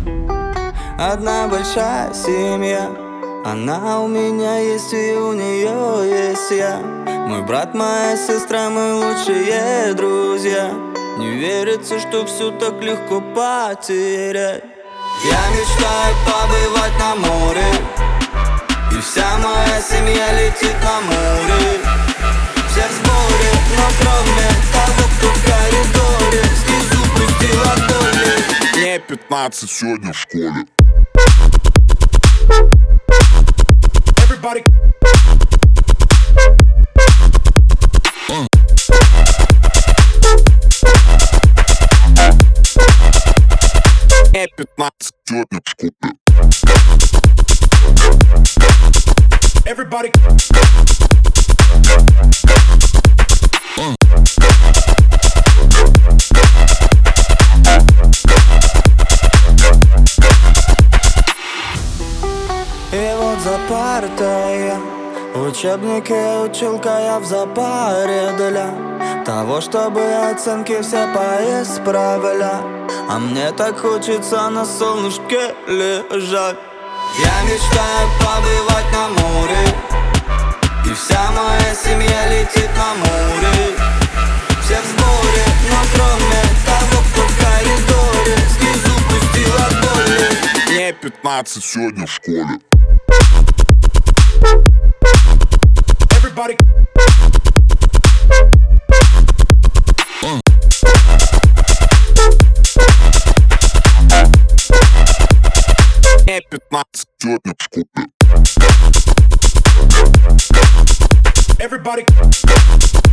Одна большая семья, она у меня есть и у нее есть я. Мой брат, моя сестра, мы лучшие друзья. Не верится, что все так легко потерять. Я мечтаю побывать на море, и вся моя семья летит на море. Все в сборе, но кроме того, кто в коридоре снизу пустил от боли. Мне 15 сегодня в школе. Everybody. Мне 15 сегодня в школе. Everybody. И вот за партой я в учебнике училка, я в запаре для того, чтобы оценки все поисправлять. А мне так хочется на солнышке лежать. Я мечтаю побывать на море, и вся моя семья летит на море. Все в сборе, но кроме того, кто в коридоре снизу пустил от боли. Мне 15 сегодня в школе. Everybody. Мне 15 сегодня в школе. Everybody.